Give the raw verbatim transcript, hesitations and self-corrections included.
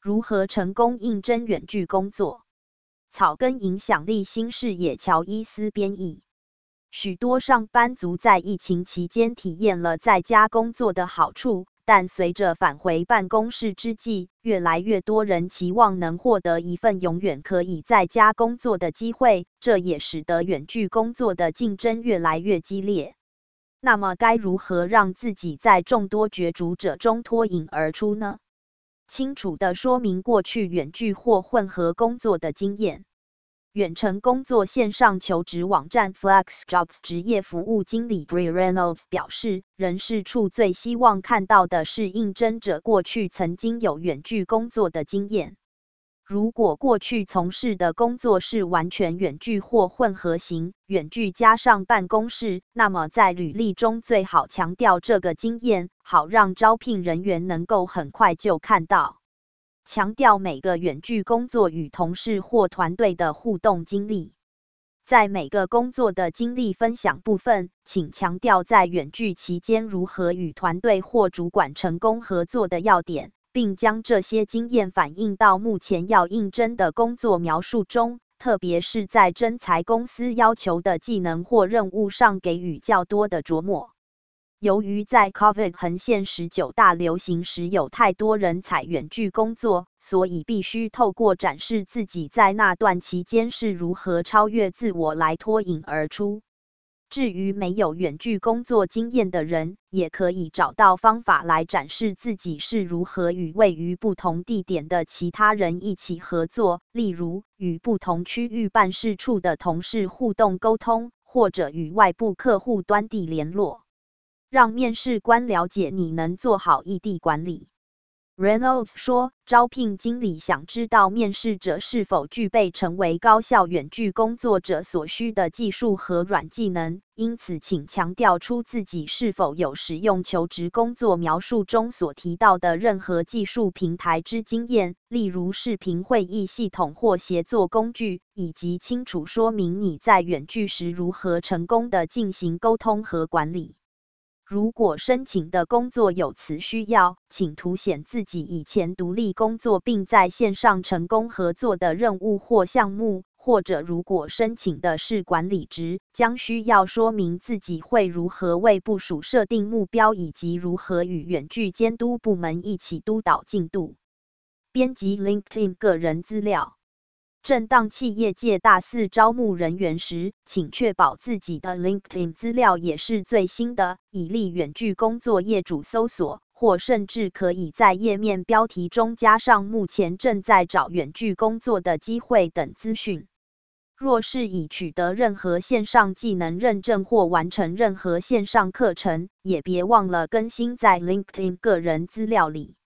如何成功应征远距工作？草根影响力新视野乔伊斯编译。许多上班族在疫情期间体验了在家工作的好处，但随着返回办公室之际，越来越多人期望能获得一份永远可以在家工作的机会，这也使得远距工作的竞争越来越激烈。那么该如何让自己在众多角逐者中脱颖而出呢？清楚地说明过去远距或混合工作的经验。远程工作线上求职网站 FlexJobs 职业服务经理 Bree Reynolds 表示，人事处最希望看到的是应征者过去曾经有远距工作的经验。如果过去从事的工作是完全远距或混合型，远距加上办公室，那么在履历中最好强调这个经验，好让招聘人员能够很快就看到。强调每个远距工作与同事或团队的互动经历。在每个工作的经历分享部分，请强调在远距期间如何与团队或主管成功合作的要点，并将这些经验反映到目前要应征的工作描述中，特别是在征才公司要求的技能或任务上给予较多的琢磨。由于在 COVID 横线十九大流行时有太多人采远距工作，所以必须透过展示自己在那段期间是如何超越自我来脱颖而出。至于没有远距工作经验的人，也可以找到方法来展示自己是如何与位于不同地点的其他人一起合作，例如与不同区域办事处的同事互动沟通，或者与外部客户端地联络。让面试官了解你能做好异地管理。Reynolds 说，招聘经理想知道面试者是否具备成为高效远距工作者所需的技术和软技能，因此请强调出自己是否有使用求职工作描述中所提到的任何技术平台之经验，例如视频会议系统或协作工具，以及清楚说明你在远距时如何成功地进行沟通和管理。如果申请的工作有此需要，请凸显自己以前独立工作并在线上成功合作的任务或项目，或者如果申请的是管理职，将需要说明自己会如何为部属设定目标，以及如何与远距监督部门一起督导进度。编辑 LinkedIn 个人资料。正当企业界大肆招募人员时，请确保自己的 LinkedIn 资料也是最新的，以利远距工作业主搜索，或甚至可以在页面标题中加上目前正在找远距工作的机会等资讯。若是已取得任何线上技能认证或完成任何线上课程，也别忘了更新在 LinkedIn 个人资料里。